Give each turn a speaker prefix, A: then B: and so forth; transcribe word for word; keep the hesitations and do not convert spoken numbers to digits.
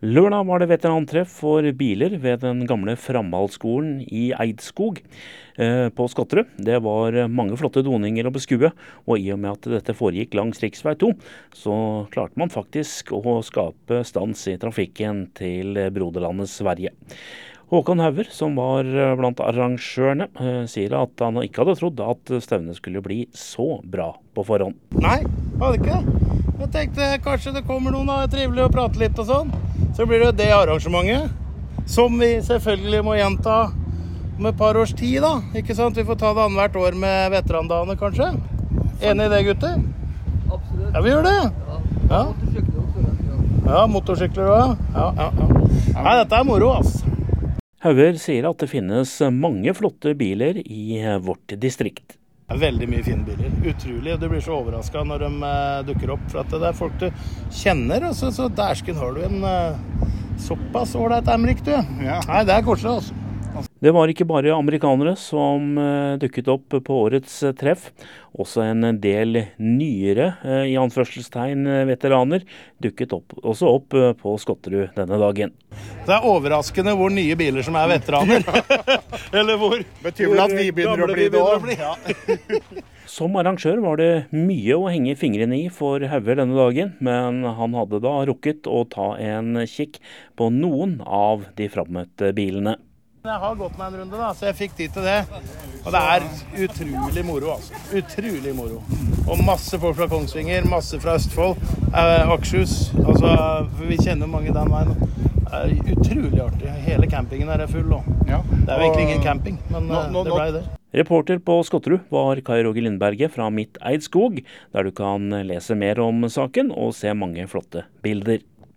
A: Lørdag var det veterantreff for biler ved den gamle Framhaldsskolen i Eidskog eh, på Skotterud. Det var mange flotte doninger å beskue, og i og med at dette foregikk langs riksvei to, så klarte man faktisk å skape stans i trafikken til broderlandet Sverige. Håkon Hauger, som var blant arrangørene, eh, sier at han ikke hadde trodd at stevnet skulle bli så bra på forhånd.
B: Nei, hadde ikke det. Jeg tenkte kanskje det kommer noen og er trivelig å prate litt og sånn. Så blir det det arrangementet, som vi selvfølgelig må gjenta om et par års tid da. Ikke sant? Vi får ta det annethvert år med veterandagene kanskje. Enig i det, gutter?
C: Absolutt.
B: Ja, vi gjør det.
C: Ja,
B: Ja, motorsykler også. Ja, ja, ja. Nei, dette er moro, altså.
A: Hauger sier at det finnes mange flotte biler i vårt distrikt.
B: Det er veldig mye fine biler. Utrolig. Du blir så overrasket når de eh, dukker opp. For at det er folk du kjenner, og så, så dersken har du en eh, såpass ålreit emrik, du. Ja. Nei, det er koselig, altså.
A: Det var ikke bare amerikanere som eh, dukket opp på årets eh, treff. Også en del nyere, eh, i anførselstegn, eh, veteraner dukket opp, også opp eh, på Skotterud denne dagen.
B: Det er overraskende hvor nye biler som er veteraner. Eller hvor,
D: betyr vel at vi begynner å bli det også.
B: Ja.
A: Som arrangør var det mye å henge fingrene i for Hauger denne dagen, men han hadde da rukket å ta en kikk på noen av de frammøtte bilene.
B: Jeg har gått meg en runde da, så jeg fikk tid til det. Og det er utrolig moro, altså. Utrolig moro. Og masse folk fra Kongsvinger, masse fra Østfold, eh, Akershus. Altså, for vi kjenner mange den veien. Det er utrolig artig. Hele campingen er full. Og. Ja. Det er jo egentlig ingen camping, men nå, nå, det ble det.
A: Reporter på Skotterud var Kai Roger Lindberget fra Midt Eidskog, der du kan lese mer om saken og se mange flotte bilder.